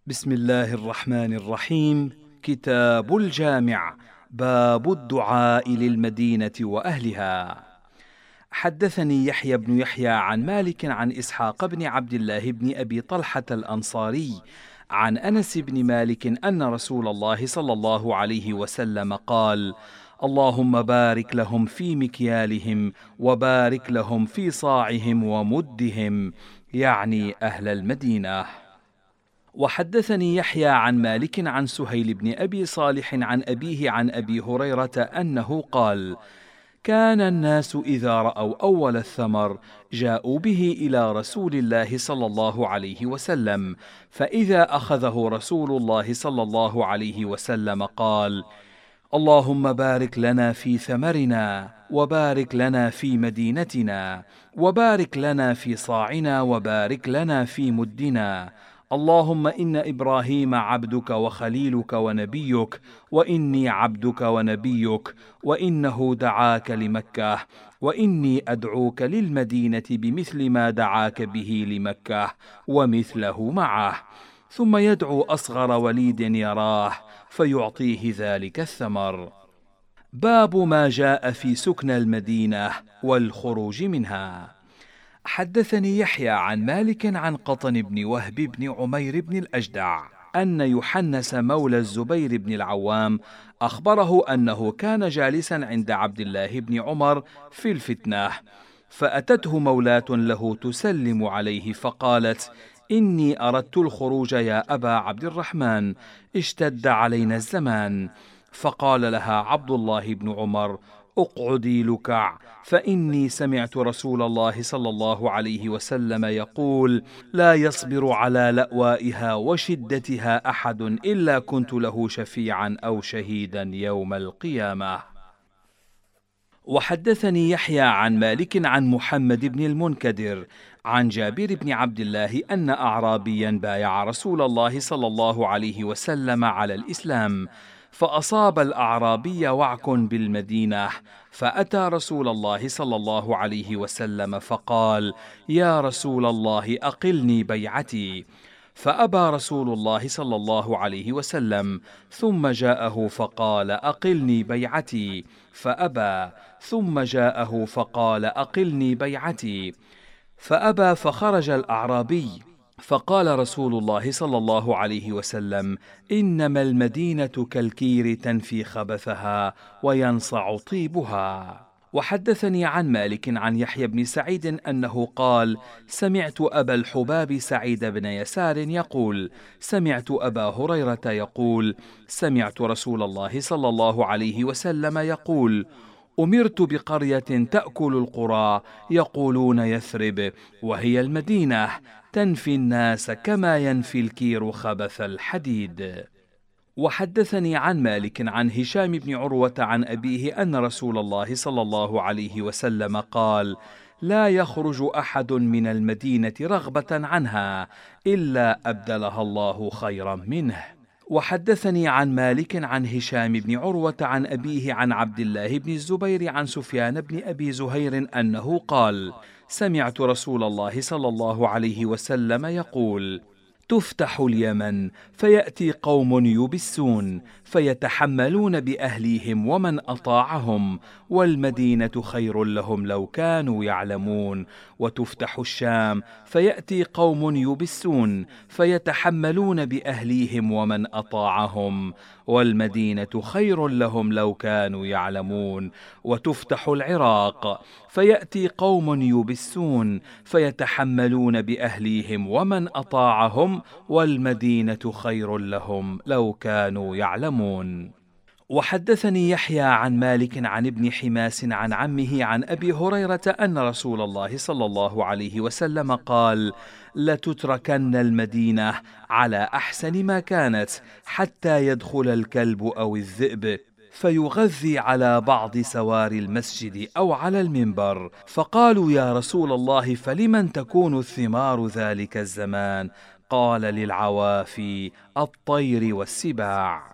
بسم الله الرحمن الرحيم. كتاب الجامع. باب الدعاء للمدينة وأهلها. حدثني يحيى بن يحيى عن مالك عن إسحاق بن عبد الله بن أبي طلحة الأنصاري عن أنس بن مالك أن رسول الله صلى الله عليه وسلم قال: اللهم بارك لهم في مكيالهم وبارك لهم في صاعهم ومدهم، يعني أهل المدينة. وحدثني يحيى عن مالك عن سهيل بن أبي صالح عن أبيه عن أبي هريرة أنه قال: كان الناس إذا رأوا أول الثمر جاءوا به إلى رسول الله صلى الله عليه وسلم، فإذا أخذه رسول الله صلى الله عليه وسلم قال: اللهم بارك لنا في ثمرنا، وبارك لنا في مدينتنا، وبارك لنا في صاعنا، وبارك لنا في مدنا. اللهم إن إبراهيم عبدك وخليلك ونبيك، وإني عبدك ونبيك، وإنه دعاك لمكة، وإني أدعوك للمدينة بمثل ما دعاك به لمكة ومثله معه. ثم يدعو أصغر وليد يراه فيعطيه ذلك الثمر. باب ما جاء في سكن المدينة والخروج منها. حدثني يحيى عن مالك عن قطن بن وهب بن عمير بن الأجدع أن يحنس مولى الزبير بن العوام أخبره أنه كان جالسا عند عبد الله بن عمر في الفتنة، فأتته مولاة له تسلم عليه فقالت: إني أردت الخروج يا أبا عبد الرحمن، اشتد علينا الزمان. فقال لها عبد الله بن عمر: اقعدي لكع، فإني سمعت رسول الله صلى الله عليه وسلم يقول: لا يصبر على لأوائها وشدتها أحد إلا كنت له شفيعا أو شهيدا يوم القيامة. وحدثني يحيى عن مالك عن محمد بن المنكدر عن جابر بن عبد الله أن أعرابيا بايع رسول الله صلى الله عليه وسلم على الإسلام، فأصاب الأعرابي وعك بالمدينة، فأتى رسول الله صلى الله عليه وسلم فقال: يا رسول الله أقلني بيعتي. فأبى رسول الله صلى الله عليه وسلم، ثم جاءه فقال: أقلني بيعتي، فأبى، ثم جاءه فقال: أقلني بيعتي، فأبى، فخرج الأعرابي، فقال رسول الله صلى الله عليه وسلم: إنما المدينة كالكير تنفي خبثها وينصع طيبها. وحدثني عن مالك عن يحيى بن سعيد أنه قال: سمعت أبا الحباب سعيد بن يسار يقول: سمعت أبا هريرة يقول: سمعت رسول الله صلى الله عليه وسلم يقول: أمرت بقرية تأكل القرى يقولون يثرب، وهي المدينة، تنفي الناس كما ينفي الكير خبث الحديد. وحدثني عن مالك عن هشام بن عروة عن أبيه أن رسول الله صلى الله عليه وسلم قال: لا يخرج أحد من المدينة رغبة عنها إلا أبدلها الله خيرا منه. وحدثني عن مالك عن هشام بن عروة عن أبيه عن عبد الله بن الزبير عن سفيان بن أبي زهير أنه قال: سمعت رسول الله صلى الله عليه وسلم يقول: تفتح اليمن فيأتي قوم يبسون فيتحملون بأهليهم ومن أطاعهم، والمدينة خير لهم لو كانوا يعلمون. وتفتح الشام فيأتي قوم يبسون فيتحملون بأهليهم ومن أطاعهم، والمدينة خير لهم لو كانوا يعلمون. وتفتح العراق فيأتي قوم يبسون فيتحملون بأهليهم ومن أطاعهم، والمدينة خير لهم لو كانوا يعلمون. وحدثني يحيى عن مالك عن ابن حماس عن عمه عن أبي هريرة أن رسول الله صلى الله عليه وسلم قال: لتتركن المدينة على أحسن ما كانت حتى يدخل الكلب أو الذئب فيغذي على بعض سوار المسجد أو على المنبر. فقالوا: يا رسول الله فلمن تكون الثمار ذلك الزمان؟ قال: للعوافي، الطير والسباع.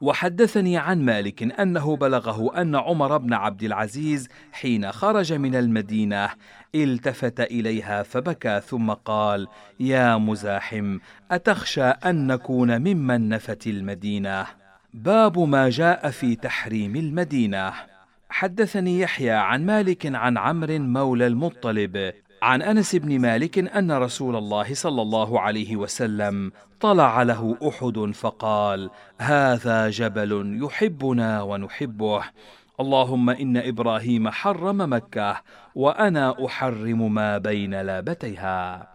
وحدثني عن مالك أنه بلغه أن عمر بن عبد العزيز حين خرج من المدينة التفت إليها فبكى ثم قال: يا مزاحم، أتخشى أن نكون ممن نفت المدينة؟ باب ما جاء في تحريم المدينة. حدثني يحيى عن مالك عن عمرو مولى المطلب عن أنس بن مالك أن رسول الله صلى الله عليه وسلم طلع له أحد فقال: هذا جبل يحبنا ونحبه، اللهم إن إبراهيم حرم مكة وأنا أحرم ما بين لابتيها.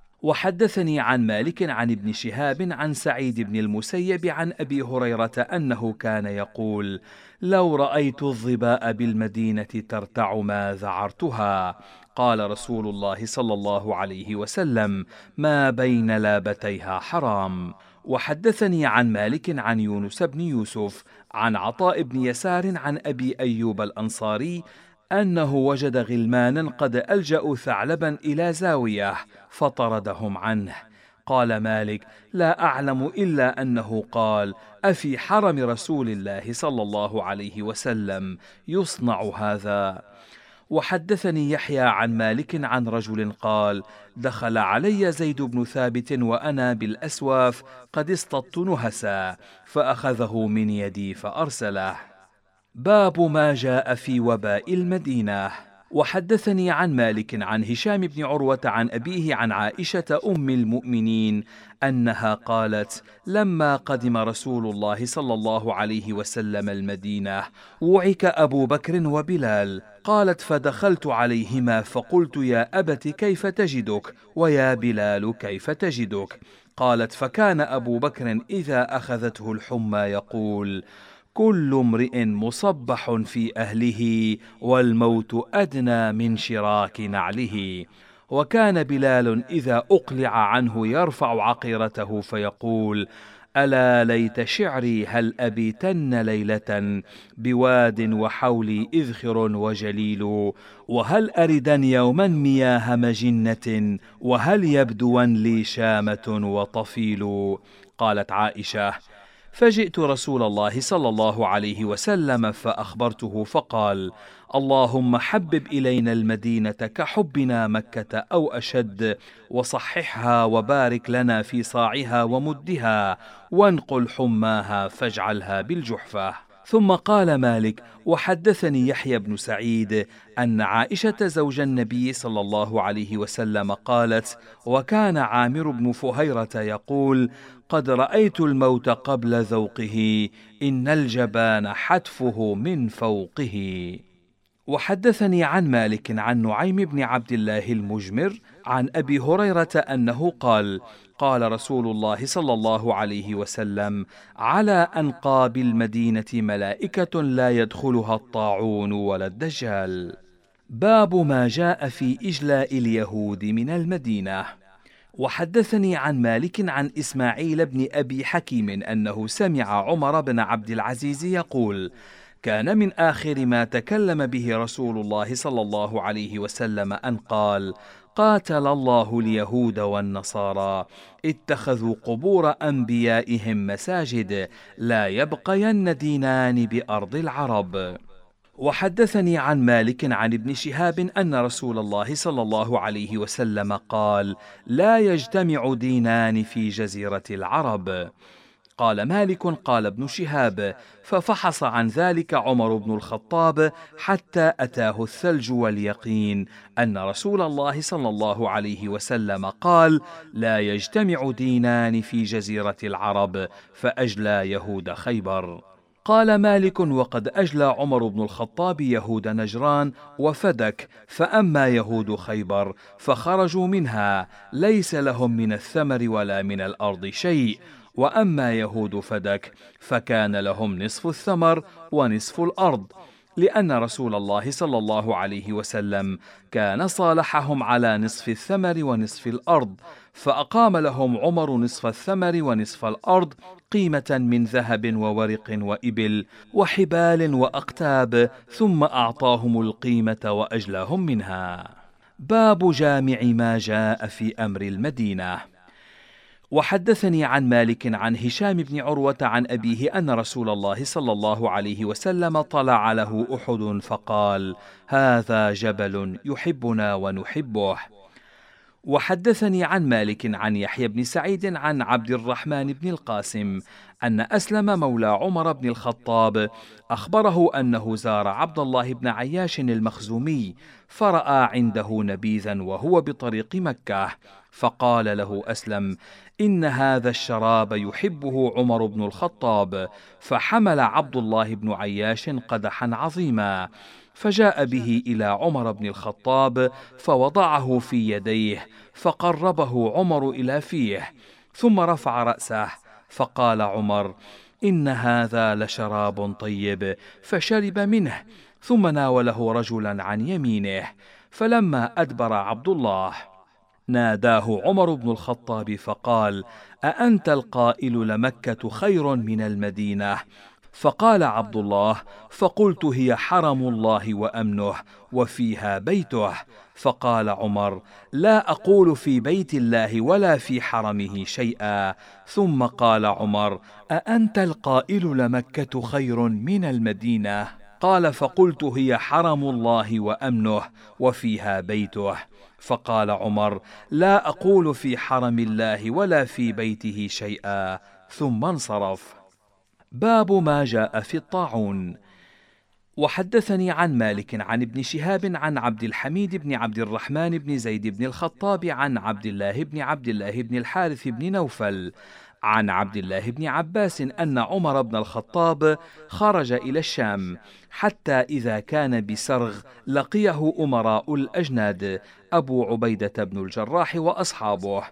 وحدثني عن مالك عن ابن شهاب عن سعيد بن المسيب عن أبي هريرة أنه كان يقول: لو رأيت الظباء بالمدينة ترتع ما ذعرتها. قال رسول الله صلى الله عليه وسلم: ما بين لابتيها حرام. وحدثني عن مالك عن يونس بن يوسف عن عطاء بن يسار عن أبي أيوب الأنصاري أنه وجد غلمانا قد ألجأوا ثعلبا إلى زاوية فطردهم عنه. قال مالك: لا أعلم إلا أنه قال: أفي حرم رسول الله صلى الله عليه وسلم يصنع هذا؟ وحدثني يحيى عن مالك عن رجل قال: دخل علي زيد بن ثابت وأنا بالأسواف قد اصطدت نهسا فأخذه من يدي فأرسله. باب ما جاء في وباء المدينة. وحدثني عن مالك عن هشام بن عروة عن أبيه عن عائشة أم المؤمنين أنها قالت: لما قدم رسول الله صلى الله عليه وسلم المدينة وعك أبو بكر وبلال. قالت: فدخلت عليهما فقلت: يا أبت كيف تجدك؟ ويا بلال كيف تجدك؟ قالت: فكان أبو بكر إذا أخذته الحمى يقول: كل امرئ مصبح في أهله والموت أدنى من شراك نعله. وكان بلال إذا أقلع عنه يرفع عقيرته فيقول: ألا ليت شعري هل أبيتن ليلة بواد وحولي إذخر وجليل، وهل أردن يوما مياه مجنة، وهل يبدون لي شامة وطفيل. قالت عائشة: فجئت رسول الله صلى الله عليه وسلم فأخبرته فقال: اللهم حبب إلينا المدينة كحبنا مكة أو أشد، وصححها وبارك لنا في صاعها ومدها، وانقل حماها فاجعلها بالجحفة. ثم قال مالك: وحدثني يحيى بن سعيد أن عائشة زوج النبي صلى الله عليه وسلم قالت: وكان عامر بن فهيرة يقول: قد رأيت الموت قبل ذوقه، إن الجبان حتفه من فوقه. وحدثني عن مالك عن نعيم بن عبد الله المجمر عن أبي هريرة أنه قال: قال رسول الله صلى الله عليه وسلم: على أنقاب المدينة ملائكة لا يدخلها الطاعون ولا الدجال. باب ما جاء في إجلاء اليهود من المدينة. وحدثني عن مالك عن إسماعيل بن أبي حكيم أنه سمع عمر بن عبد العزيز يقول: كان من آخر ما تكلم به رسول الله صلى الله عليه وسلم أن قال: قاتل الله اليهود والنصارى اتخذوا قبور أنبيائهم مساجد، لا يبقين دينان بأرض العرب. وحدثني عن مالك عن ابن شهاب أن رسول الله صلى الله عليه وسلم قال: لا يجتمع دينان في جزيرة العرب. قال مالك: قال ابن شهاب: ففحص عن ذلك عمر بن الخطاب حتى أتاه الثلج واليقين أن رسول الله صلى الله عليه وسلم قال: لا يجتمع دينان في جزيرة العرب، فأجلى يهود خيبر. قال مالك: وقد أجلى عمر بن الخطاب يهود نجران وفدك، فأما يهود خيبر فخرجوا منها ليس لهم من الثمر ولا من الأرض شيء، وأما يهود فدك فكان لهم نصف الثمر ونصف الأرض، لأن رسول الله صلى الله عليه وسلم كان صالحهم على نصف الثمر ونصف الأرض، فأقام لهم عمر نصف الثمر ونصف الأرض قيمة من ذهب وورق وإبل وحبال وأقتاب، ثم أعطاهم القيمة وأجلاهم منها. باب جامع ما جاء في أمر المدينة. وحدثني عن مالك عن هشام بن عروة عن أبيه أن رسول الله صلى الله عليه وسلم طلع له أحد فقال: هذا جبل يحبنا ونحبه. وحدثني عن مالك عن يحيى بن سعيد عن عبد الرحمن بن القاسم أن أسلم مولى عمر بن الخطاب أخبره أنه زار عبد الله بن عياش المخزومي فرأى عنده نبيذا وهو بطريق مكة، فقال له أسلم: إن هذا الشراب يحبه عمر بن الخطاب. فحمل عبد الله بن عياش قدحا عظيما، فجاء به إلى عمر بن الخطاب فوضعه في يديه، فقربه عمر إلى فيه، ثم رفع رأسه، فقال عمر: إن هذا لشراب طيب، فشرب منه، ثم ناوله رجلا عن يمينه. فلما أدبر عبد الله ناداه عمر بن الخطاب فقال: أأنت القائل لمكة خير من المدينة؟ فقال عبد الله: فقلت هي حرم الله وأمنه وفيها بيته. فقال عمر: لا أقول في بيت الله ولا في حرمه شيئا. ثم قال عمر: أأنت القائل لمكة خير من المدينة؟ قال: فقلت هي حرم الله وأمنه وفيها بيته. فقال عمر: لا أقول في حرم الله ولا في بيته شيئا، ثم انصرف. باب ما جاء في الطاعون. وحدثني عن مالك عن ابن شهاب عن عبد الحميد بن عبد الرحمن بن زيد بن الخطاب عن عبد الله بن الحارث بن نوفل عن عبد الله بن عباس أن عمر بن الخطاب خرج إلى الشام، حتى إذا كان بسرغ لقيه أمراء الأجناد أبو عبيدة بن الجراح وأصحابه،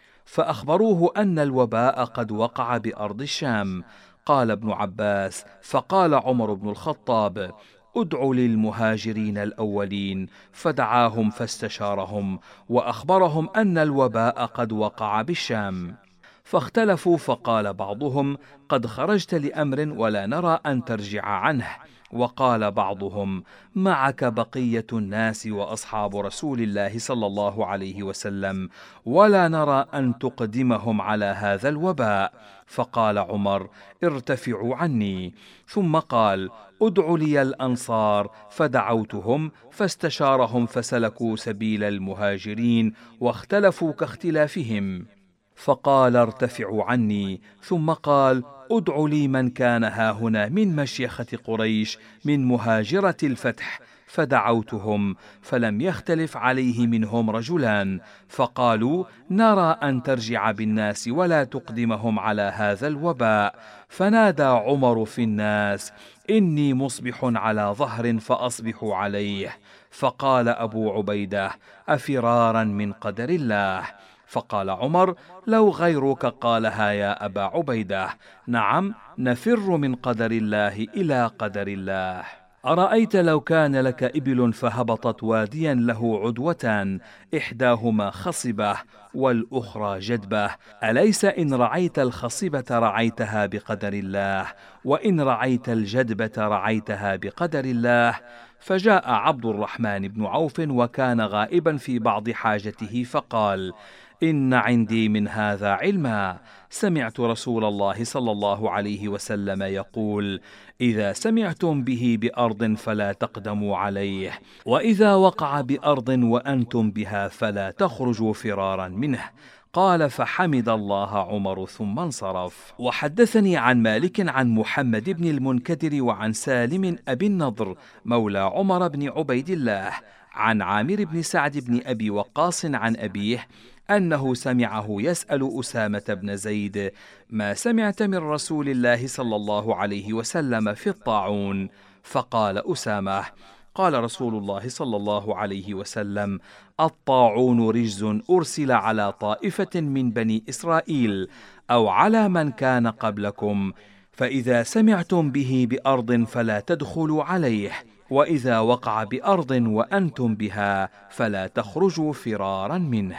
فأخبروه أن الوباء قد وقع بأرض الشام. قال ابن عباس: فقال عمر بن الخطاب: ادع للمهاجرين الأولين، فدعاهم فاستشارهم وأخبرهم أن الوباء قد وقع بالشام. فاختلفوا، فقال بعضهم: قد خرجت لأمر ولا نرى أن ترجع عنه، وقال بعضهم: معك بقية الناس وأصحاب رسول الله صلى الله عليه وسلم، ولا نرى أن تقدمهم على هذا الوباء. فقال عمر: ارتفعوا عني. ثم قال: ادع لي الأنصار، فدعوتهم فاستشارهم فسلكوا سبيل المهاجرين واختلفوا كاختلافهم. فقال: ارتفعوا عني. ثم قال: ادع لي من كان هاهنا من مشيخة قريش من مهاجرة الفتح، فدعوتهم فلم يختلف عليه منهم رجلان، فقالوا: نرى أن ترجع بالناس ولا تقدمهم على هذا الوباء. فنادى عمر في الناس: إني مصبح على ظهر فأصبح عليه. فقال أبو عبيدة: أفرارا من قدر الله؟ فقال عمر: لو غيرك قالها يا أبا عبيدة. نعم، نفر من قدر الله إلى قدر الله. أرأيت لو كان لك إبل فهبطت واديا له عدوتان، إحداهما خصبة والأخرى جدبة، أليس إن رعيت الخصبة رعيتها بقدر الله، وإن رعيت الجدبة رعيتها بقدر الله؟ فجاء عبد الرحمن بن عوف وكان غائبا في بعض حاجته، فقال: إن عندي من هذا علما، سمعت رسول الله صلى الله عليه وسلم يقول: إذا سمعتم به بأرض فلا تقدموا عليه، وإذا وقع بأرض وأنتم بها فلا تخرجوا فرارا منه. قال: فحمد الله عمر ثم انصرف. وحدثني عن مالك عن محمد بن المنكدر وعن سالم أبي النضر مولى عمر بن عبيد الله عن عامر بن سعد بن أبي وقاص عن أبيه أنه سمعه يسأل أسامة بن زيد: ما سمعت من رسول الله صلى الله عليه وسلم في الطاعون؟ فقال أسامة: قال رسول الله صلى الله عليه وسلم: الطاعون رجز أرسل على طائفة من بني إسرائيل أو على من كان قبلكم، فإذا سمعتم به بأرض فلا تدخلوا عليه، وإذا وقع بأرض وأنتم بها فلا تخرجوا فرارا منه.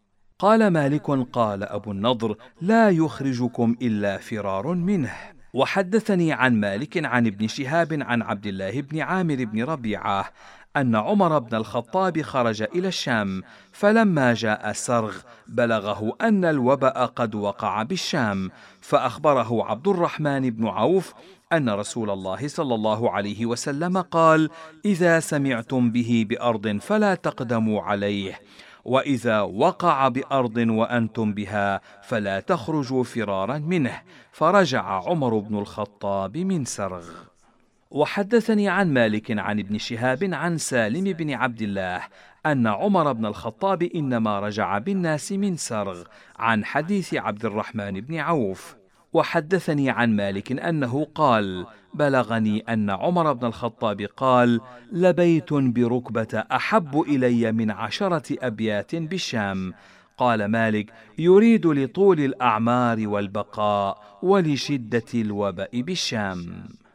قال مالك: قال أبو النضر: لا يخرجكم إلا فرار منه. وحدثني عن مالك عن ابن شهاب عن عبد الله بن عامر بن ربيعة أن عمر بن الخطاب خرج إلى الشام، فلما جاء سرغ بلغه أن الوباء قد وقع بالشام، فأخبره عبد الرحمن بن عوف أن رسول الله صلى الله عليه وسلم قال: إذا سمعتم به بأرض فلا تقدموا عليه، وإذا وقع بأرض وأنتم بها فلا تخرجوا فرارا منه. فرجع عمر بن الخطاب من سرغ. وحدثني عن مالك عن ابن شهاب عن سالم بن عبد الله أن عمر بن الخطاب إنما رجع بالناس من سرغ، عن حديث عبد الرحمن بن عوف. وحدثني عن مالك أنه قال: بلغني أن عمر بن الخطاب قال: لبيت بركبة أحب إلي من 10 أبيات بالشام. قال مالك: يريد لطول الأعمار والبقاء ولشدة الوباء بالشام.